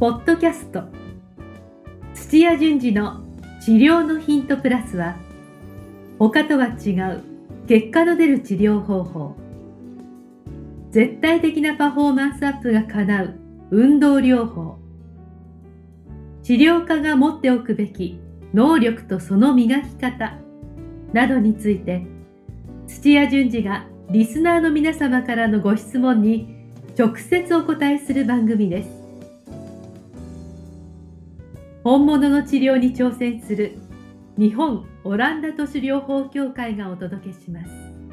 ポッドキャスト土屋順次の治療のヒントプラスは、他とは違う結果の出る治療方法、絶対的なパフォーマンスアップが叶う運動療法、治療家が持っておくべき能力とその磨き方などについて、土屋順次がリスナーの皆様からのご質問に直接お答えする番組です。本物の治療に挑戦する日本オランダ都市療法協会がお届けします。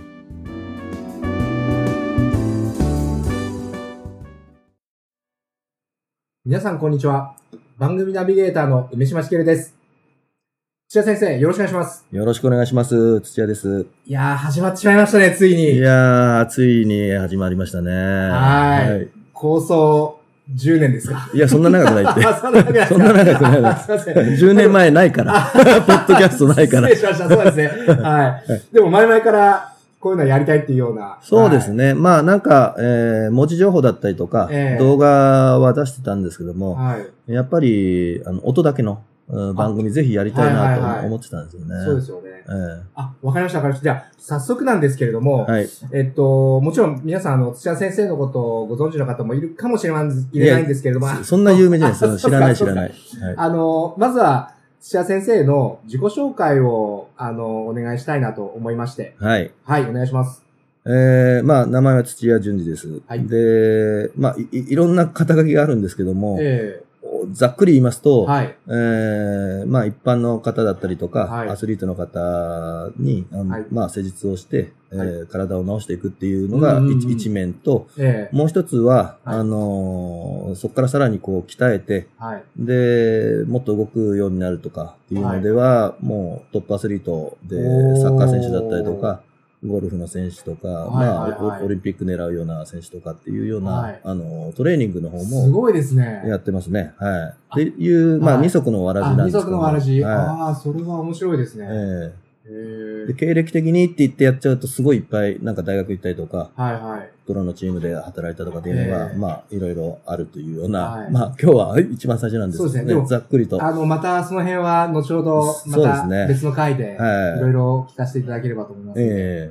皆さんこんにちは。番組ナビゲーターの梅島茂です。土屋先生、よろしくお願いします。 よろしくお願いします。土屋です。 いやー、始まってしまいましたね、ついに。 いやー、ついに始まりましたね。 はい。構想10年ですか。 いや、そんな長くないって。 そんな長くない。 そんな長くない。 すいません。 10年前ないから。ポッドキャストないから。 失礼しました。そうですね。はい。でも前々からこういうのやりたいっていうような。 そうですね。まあなんか、文字情報だったりとか、動画は出してたんですけども、やっぱり、音だけの番組ぜひやりたいなと思ってたんですよね。 そうですよね。わかりました。じゃあ、早速なんですけれども、もちろん皆さん、土屋先生のことをご存知の方もいるかもしれないんですけれども。 そんな有名じゃないです。知らない。 まずは、土屋先生の自己紹介を、お願いしたいなと思いまして。はい。はい、お願いします。 まあ、名前は土屋順次です。はい。で、まあ、いろんな肩書きがあるんですけども、ざっくり言いますと、まあ一般の方だったりとか、アスリートの方に、まあ施術をして、体を治していくっていうのが一面と、もう一つは、そこからさらにこう鍛えて、で、もっと動くようになるとかっていうのでは、もうトップアスリートでサッカー選手だったりとか、ゴルフの選手とか、まあ、オリンピック狙うような選手とかっていうような、トレーニングの方も、 すごいですね。 やってますね。はい。っていう、まあ、二足のわらじなんですけど。 二足のわらじ。ああ、それは面白いですね。 で、経歴的にって言ってやっちゃうと、すごいいっぱい、なんか大学行ったりとか、プロのチームで働いたとかっていうのが、まあ、いろいろあるというような、まあ、今日は一番最初なんですけどね、ざっくりと。 またその辺は、後ほど、また別の回で、いろいろ聞かせていただければと思います。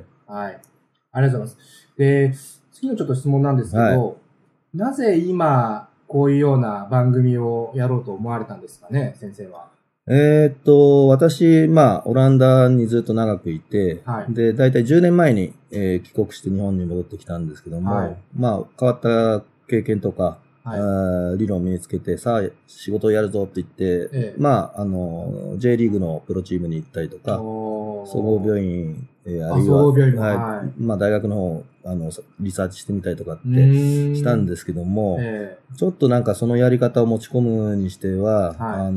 はい。ありがとうございます。で、次のちょっと質問なんですけど、なぜ今、こういうような番組をやろうと思われたんですかね、先生は。 私、まあ、オランダにずっと長くいて、で、だいたい10年前に、帰国して日本に戻ってきたんですけども、まあ、変わった経験とか、理論を身につけて、さあ、仕事をやるぞって言って、まあ、J リーグのプロチームに行ったりとか、総合病院、あるいは、まあ、大学の方、リサーチしてみたりとかってしたんですけども、ちょっとなんかそのやり方を持ち込むにしては、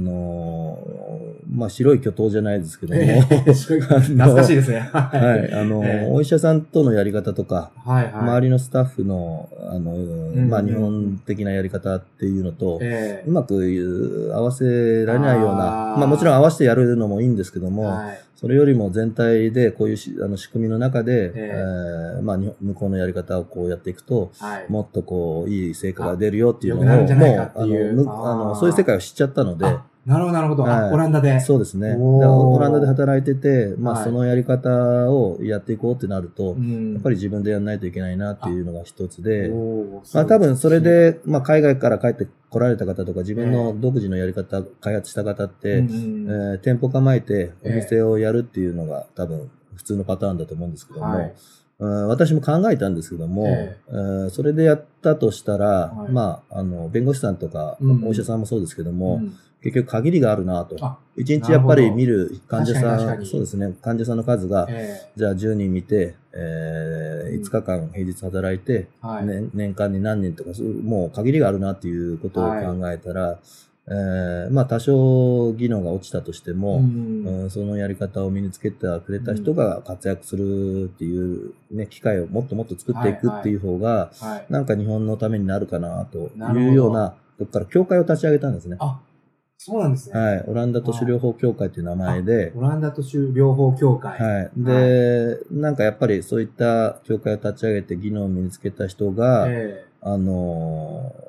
まあ、白い巨頭じゃないですけども、 懐かしいですね。 お医者さんとのやり方とか、周りのスタッフの、まあ、日本的なやり方っていうのと、うまく合わせられないような、まあ、もちろん合わせてやるのもいいんですけども、それよりも全体でこういう仕組みの中で、まあ、向こうのやり方をこうやっていくと、もっとこう、いい成果が出るよっていうのを、もう、そういう世界を知っちゃったので、 なるほど、なるほど。オランダで。 そうですね。オランダで働いてて、まあそのやり方をやっていこうってなると、やっぱり自分でやらないといけないなっていうのが一つで、まあ多分それで、まあ海外から帰って来られた方とか自分の独自のやり方、開発した方って、店舗構えてお店をやるっていうのが多分普通のパターンだと思うんですけども、私も考えたんですけども、それでやったとしたら、まあ、弁護士さんとか、お医者さんもそうですけども、結局限りがあるなと。一日やっぱり見る患者さん、そうですね、患者さんの数が、じゃあ10人見て、5日間平日働いて、年間に何人とか、もう限りがあるなっていうことを考えたら、まあ多少技能が落ちたとしても、そのやり方を身につけてくれた人が活躍するっていうね、機会をもっともっと作っていくっていう方が、なんか日本のためになるかなというような、そこから協会を立ち上げたんですね。 そうなんですね。 はい。オランダ都市療法協会という名前で。 オランダ都市療法協会。 はい。で、なんかやっぱりそういった協会を立ち上げて技能を身につけた人が、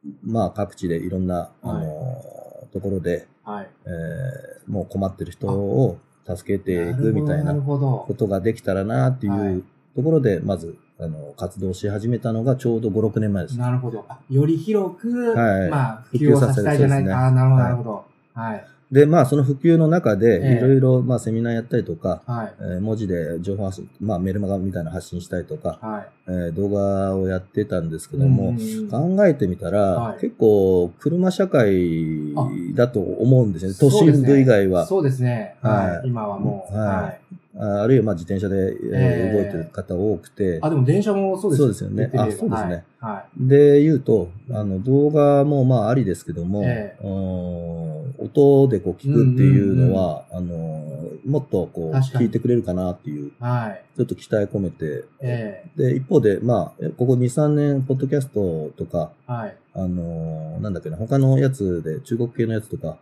まあ各地でいろんな、ところで、もう困ってる人を助けていくみたいなことができたらなっていうところで、まず、活動し始めたのがちょうど5、6年前です。 なるほど。より広く、まあ、普及をさせたいじゃないか。なるほど、なるほど。はい。 で、まあ、その普及の中で、いろいろ、まあ、セミナーやったりとか、文字で情報発信、まあ、メルマガみたいな発信したりとか、動画をやってたんですけども、考えてみたら、結構、車社会だと思うんですよね。都心部以外は。 そうですね。今はもう。 あるいは、まあ、自転車で、動いてる方多くて。 でも電車もそうですそうですよね。そうですね。で、言うと、動画もまあありですけども、音でこう聞くっていうのは、もっとこう聞いてくれるかなっていう、ちょっと期待込めて、で、一方で、まあ、ここ2、3年、ポッドキャストとか、なんだっけな、他のやつで、中国系のやつとか、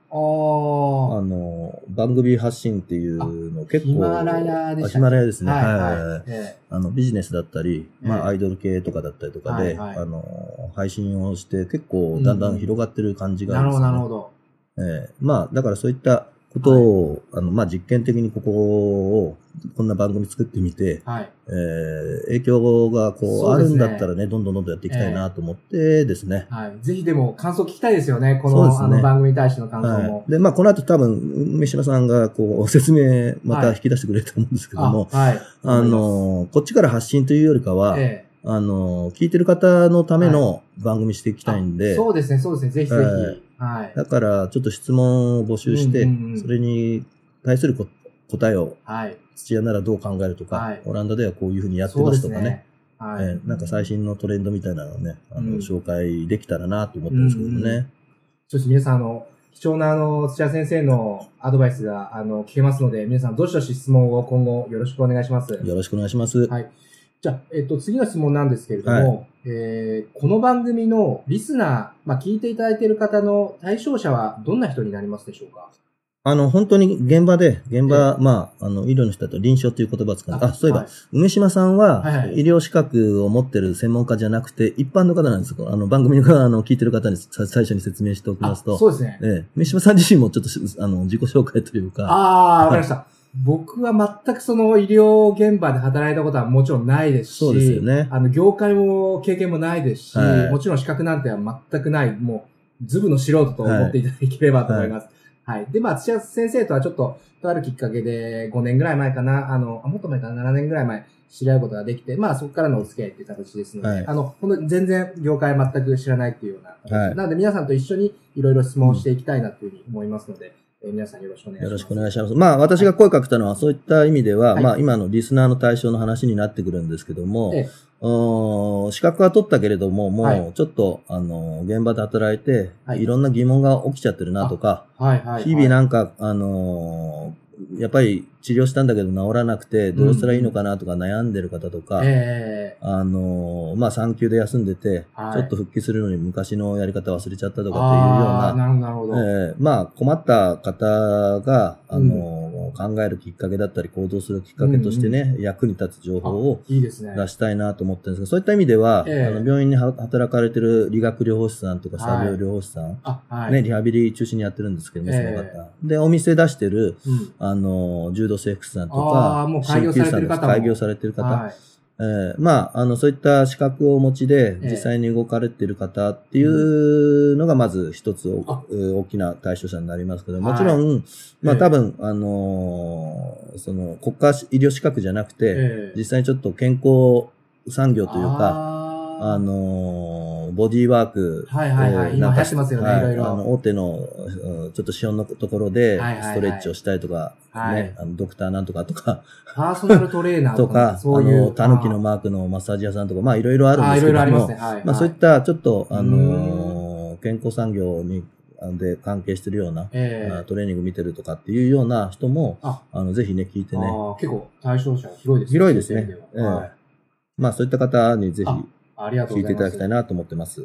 番組発信っていうの結構、ヒマラヤですね。ビジネスだったり、まあ、アイドル系とかだったりとかで、配信をして結構だんだん広がってる感じがあるんですよね。 なるほど。 まあ、だからそういったことを、まあ、実験的にここを、こんな番組作ってみて、影響がこう、あるんだったらね、どんどんやっていきたいなと思ってですね。 ぜひでも感想聞きたいですよね、この、番組に対しての感想も。 で、まあ、この後多分、三島さんがこう、説明また引き出してくれると思うんですけども、こっちから発信というよりかは、聞いてる方のための番組していきたいんで。 そうですね、ぜひぜひ。 だから、ちょっと質問を募集して、それに対する答えを、土屋ならどう考えるとか、オランダではこういうふうにやってますとかね。なんか最新のトレンドみたいなのをね、紹介できたらなと思ってるんですけどもね。 そして皆さん、貴重な土屋先生のアドバイスが聞けますので、皆さんどしどし質問を今後よろしくお願いします。 よろしくお願いします。 じゃあ、次の質問なんですけれども、この番組のリスナー、まあ、聞いていただいている方の対象者はどんな人になりますでしょうか？ 本当に現場、まあ、医療の人だと臨床という言葉を使う。そういえば、梅島さんは、医療資格を持ってる専門家じゃなくて、一般の方なんですよ。番組が、聞いてる方に最初に説明しておきますと。 そうですね。 梅島さん自身もちょっと、自己紹介というか。 わかりました。僕は全くその医療現場で働いたことはもちろんないですし、 そうですよね。 業界も経験もないですし、もちろん資格なんては全くない、もう、ズブの素人と思っていただければと思います。で、まあ、土屋先生とはちょっと、とあるきっかけで5年ぐらい前かな、もっと前かな、7年ぐらい前、知り合うことができて、まあ、そこからのお付き合いっていう形ですので、本当に全然業界全く知らないっていうような形、なので皆さんと一緒にいろいろ質問していきたいなというふうに思いますので、皆さんよろしくお願いします。 よろしくお願いします。まあ、私が声かけたのは、そういった意味では、まあ、今のリスナーの対象の話になってくるんですけども、資格は取ったけれども、もう、ちょっと、現場で働いて、いろんな疑問が起きちゃってるなとか、日々なんか、やっぱり治療したんだけど治らなくて、どうしたらいいのかなとか悩んでる方とか、まあ、産休で休んでて、ちょっと復帰するのに昔のやり方忘れちゃったとかっていうような、まあ、困った方が、考えるきっかけだったり行動するきっかけとしてね、役に立つ情報を出したいなと思ってるんですけど、そういった意味では、病院に働かれてる理学療法士さんとか作業療法士さん、ね、リハビリ中心にやってるんですけどね、その方。で、お店出してる、柔道整復師さんとか、 開業されてる方、まあ、そういった資格をお持ちで、実際に動かれている方っていうのが、まず一つ大きな対象者になりますけど、もちろん、まあ多分、その国家医療資格じゃなくて、実際にちょっと健康産業というか、ボディーワーク。 今流行ってますよね、いろいろ。 大手の、ちょっと資本のところで、ストレッチをしたりとか、ね、ドクターなんとかとか、 パーソナルトレーナーとか、タヌキのマークのマッサージ屋さんとか、まあいろいろあるんですけども、まあそういったちょっと、健康産業に、で関係してるような、トレーニング見てるとかっていうような人も、ぜひね、聞いてね。 結構対象者広いですね。 広いですね。まあそういった方にぜひ、聞いていただきたいなと思ってます。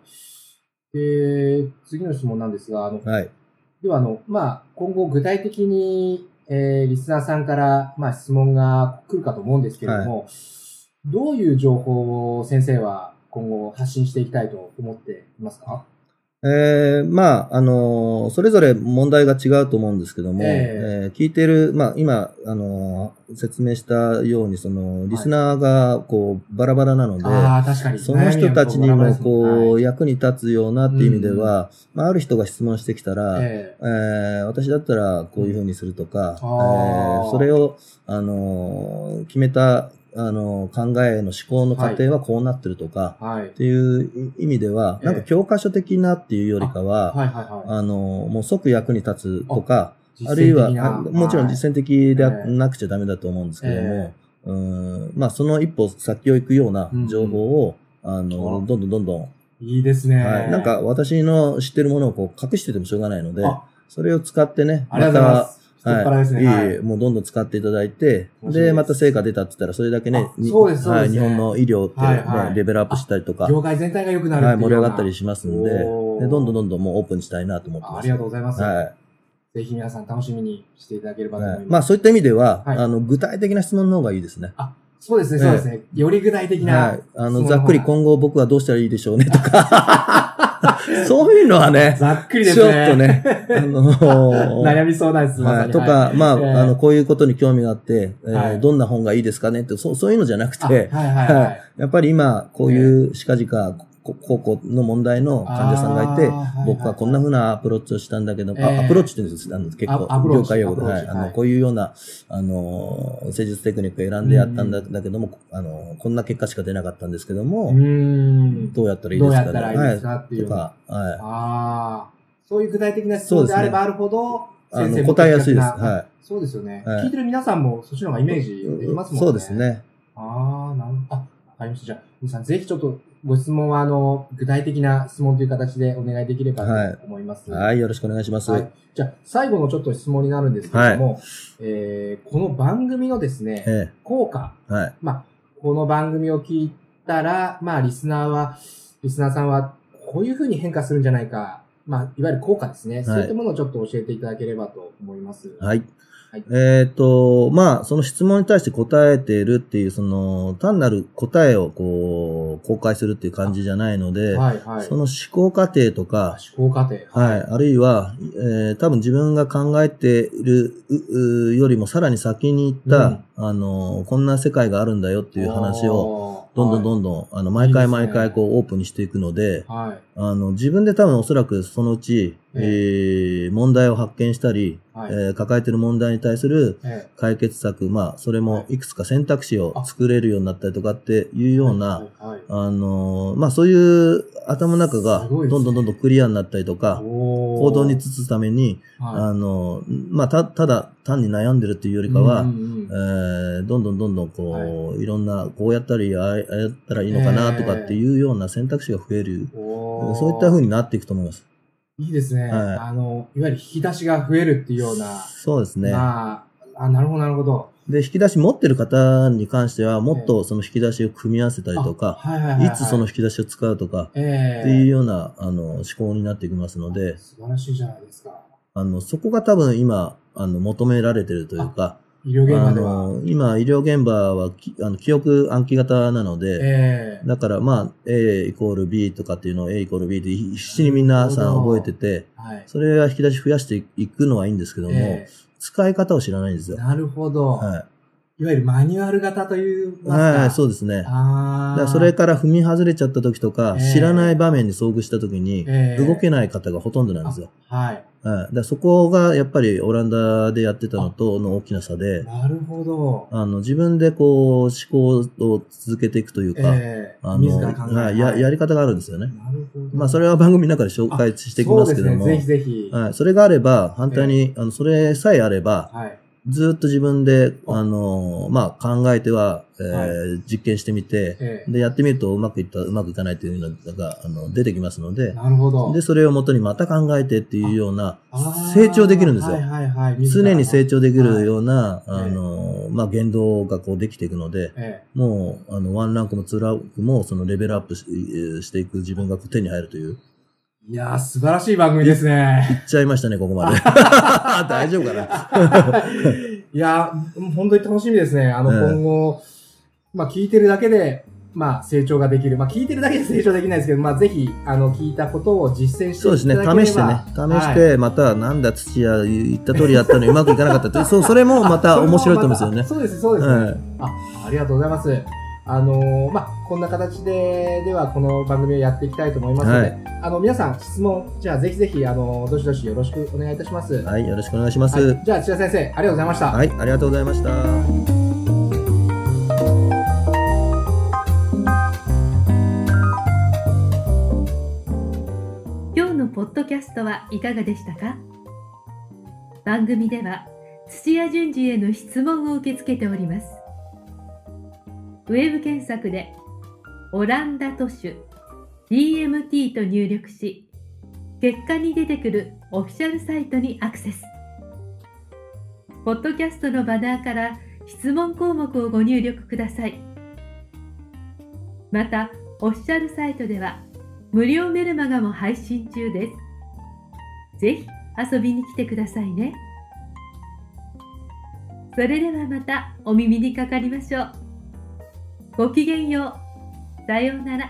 で、次の質問なんですが、ではまあ、今後具体的に、リスナーさんから、まあ、質問が来るかと思うんですけれども、どういう情報を先生は、 今後発信していきたいと思っていますか？ まあ、それぞれ問題が違うと思うんですけども、聞いてる、まあ、今、説明したように、リスナーが、こう、バラバラなので、 確かにその人たちにも、こう、役に立つようなっていう意味では、まあ、ある人が質問してきたら、私だったら、こういうふうにするとか、それを、決めた、考えの思考の過程はこうなってるとか、っていう意味では、なんか教科書的なっていうよりかは、もう即役に立つとか、あるいは、もちろん実践的でなくちゃダメだと思うんですけども、まあその一歩先を行くような情報を、どんどん。 いいですね。 はい。なんか私の知ってるものをこう隠しててもしょうがないので、それを使ってね、 また、 もうどんどん使っていただいて、で、また成果出たって言ったら、それだけね、 そうです、そうです。 日本の医療ってレベルアップしたりとか、 業界全体が良くなるっていう。 盛り上がったりしますんで、で、どんどんもうオープンにしたいなと思ってます。 ありがとうございます。ぜひ皆さん楽しみにしていただければと思います。 まあそういった意味では、具体的な質問の方がいいですね。 そうですね、そうですね。より具体的な。 ざっくり今後僕はどうしたらいいでしょうねとか。そういうのはね、 ざっくりですね。 ちょっとね、 悩みそうなんです、まさに。 とか、まあ、こういうことに興味があって、どんな本がいいですかねって、そういうのじゃなくて、やっぱり今、こういう近々、個々の問題の患者さんがいて、僕はこんな風なアプローチをしたんだけど、アプローチって言うんです。結構、業界用語で、こういうような、施術テクニックを選んでやったんだけども、こんな結果しか出なかったんですけども、どうやったらいいですかね。 どうやったらいいですかっていう。とか、そういう具体的な質問であればあるほど、 答えやすいです。 そうですよね。聞いてる皆さんもそっちの方がイメージできますもんね。 そうですね。 わかりました。じゃあ、皆さんぜひちょっとご質問は、具体的な質問という形でお願いできればと思います。 はい、よろしくお願いします。 じゃあ、最後のちょっと質問になるんですけれども、この番組のですね、効果。まあ、この番組を聞いたら、まあ、リスナーさんは、こういうふうに変化するんじゃないか。まあ、いわゆる効果ですね。そういったものをちょっと教えていただければと思います。 はい。まあ、その質問に対して答えているっていう、単なる答えをこう、公開するっていう感じじゃないので、その思考過程とか、あるいは、多分自分が考えているよりもさらに先に行った、こんな世界があるんだよっていう話を、どんどん、毎回こう、オープンにしていくので、自分で多分おそらくそのうち、問題を発見したり、抱えている問題に対する解決策、まあ、それもいくつか選択肢を作れるようになったりとかっていうような、まあ、そういう頭の中がどんどんクリアになったりとか、行動に移すために、まあ、ただ単に悩んでるっていうよりかは、どんどんこう、いろんな、こうやったり、ああやったらいいのかなとかっていうような選択肢が増える、そういった風になっていくと思います。 いいですね。いわゆる引き出しが増えるっていうような。 そうですね。 なるほど。 で、引き出し持ってる方に関しては、もっとその引き出しを組み合わせたりとか、いつその引き出しを使うとか、っていうような、思考になっていきますので。 素晴らしいじゃないですか。 そこが多分今、求められてるというか、 医療現場では今、医療現場は記憶暗記型なので、だからまあ、A イコール B とかっていうのを A イコール B って必死に皆さん覚えてて、それは引き出し増やしていくのはいいんですけども、使い方を知らないんですよ。 なるほど。いわゆるマニュアル型という。 そうですね。だからそれから踏み外れちゃった時とか、知らない場面に遭遇した時に、動けない方がほとんどなんですよ。だからそこがやっぱりオランダでやってたのとの大きな差で、 なるほど。 自分でこう思考を続けていくというか、 自ら考える。 やり方があるんですよね。 なるほど。 まあそれは番組の中で紹介していきますけども、 そうですね、ぜひ。 それがあれば、反対に、それさえあれば、ずっと自分で、まあ、考えては、実験してみて、で、やってみるとうまくいった、うまくいかないというのが、出てきますので、 なるほど。 で、それをもとにまた考えてっていうような、成長できるんですよ。常に成長できるような、まあ、言動がこうできていくので、もう、1ランクも2ランクも、そのレベルアップしていく自分が手に入るという。 いやー、素晴らしい番組ですね。 言っちゃいましたね、ここまで。大丈夫かな。 いやー、本当に楽しみですね。今後、まあ聞いてるだけで、 まあ、成長ができる。まあ、聞いてるだけで成長できないですけど、まあ、ぜひ、聞いたことを実践していただければ。 そうですね。試して、また、なんだ、土屋言った通りやったのにうまくいかなかったって、それもまた面白いと思うんですよね。 そうです、そうですね。ありがとうございます。まあ、こんな形ではこの番組をやっていきたいと思いますので、皆さん質問、じゃあぜひぜひ、どしどしよろしくお願いいたします。 はい、よろしくお願いします。 じゃあ、千田先生、ありがとうございました。 はい、ありがとうございました。 今日のポッドキャストはいかがでしたか？番組では土屋順次への質問を受け付けております。ウェブ検索でオランダ都市 DMT と入力し、結果に出てくるオフィシャルサイトにアクセス。ポッドキャストのバナーから質問項目をご入力ください。また、オフィシャルサイトでは無料メルマガも配信中です。ぜひ遊びに来てくださいね。それではまたお耳にかかりましょう。ごきげんよう。さようなら。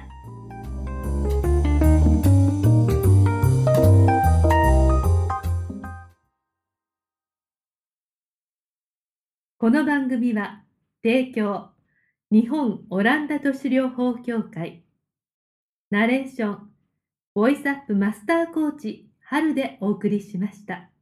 この番組は提供日本オランダ都市療法協会、ナレーションボイスアップマスターコーチ春でお送りしました。